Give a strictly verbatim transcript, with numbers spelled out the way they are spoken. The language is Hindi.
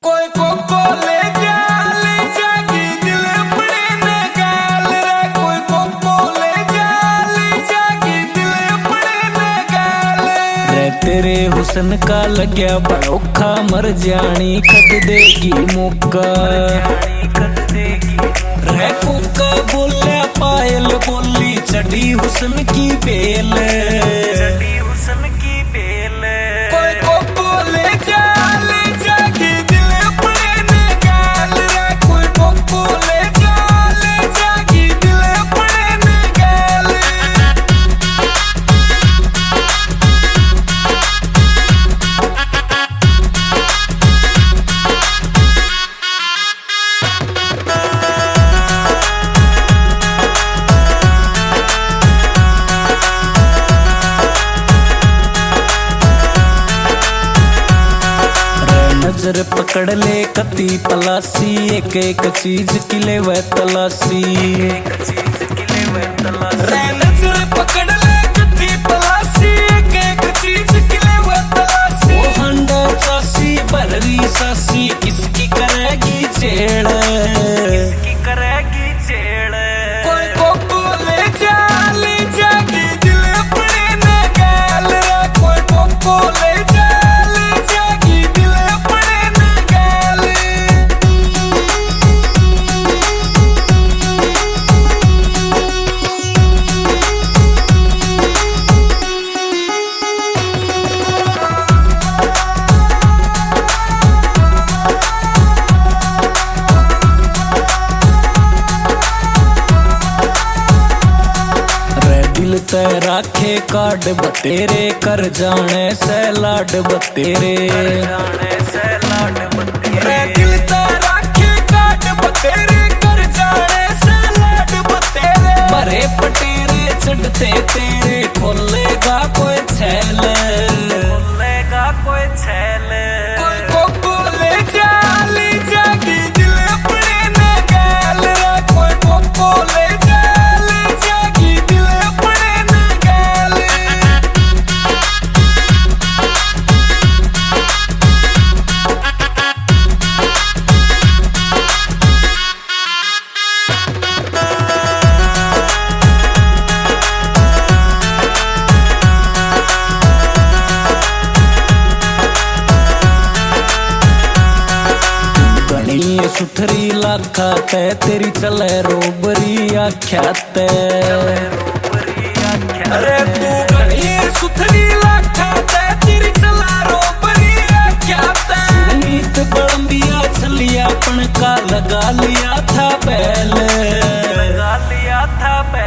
कोई कोको ले जा ले जागी दिल अपने न गाल रे। कोई कोको ले जा ले जागी दिल अपने न गाल रे। तेरे हुस्न का लग्या बड़ोखा मर जानी खद देगी मौका रे। कोका बोलिया पायल बोली चढ़ी हुस्न की बेल चढ़ी हुस्न की बेल। कोई कोको ले जा ले जागी दिल अपने न गाल रे। कोई कोको ले जा ले जागी दिल अपने न गाल। नजर पकड़ ले कती तलाशी एक एक चीज की ले वह तलाशी। नजर पकड़ ले कती तलाशी एक एक चीज की ले वह तलाशी। वो हंडा चासी बररी सासी किसकी करेगी छेड़ किसकी करेगी छेड़। कोई कोको ले जा ले जागी दिल अपने न गाल रे। कोई कोको ले जा ले जागी दिल अपने न गाल। दिल ते राखे काड बतेरे कर जाने से लाड बतेरे रे। दिल ते राखे काड बतेरे कर जाने से लाड बतेरे। मरे पटेरे चढ़ते तेरे खोलेगा कोई छैल खोलेगा कोई छैल। कोई कोको ले जा ले जागी दिल अपने न गाल रे। कोई कोको ले जा ले जागी दिल अपने न गाल। गणी सुथरी लाखा ते तेरी चले रोबरी आख्या ते। अरे तू गणी सुथरी लाखा ते तेरी चला रोबरी आख्या ते। नीत बड़ंबिया छलिया पन का लगा लिया था पहले लगा लिया था पहले।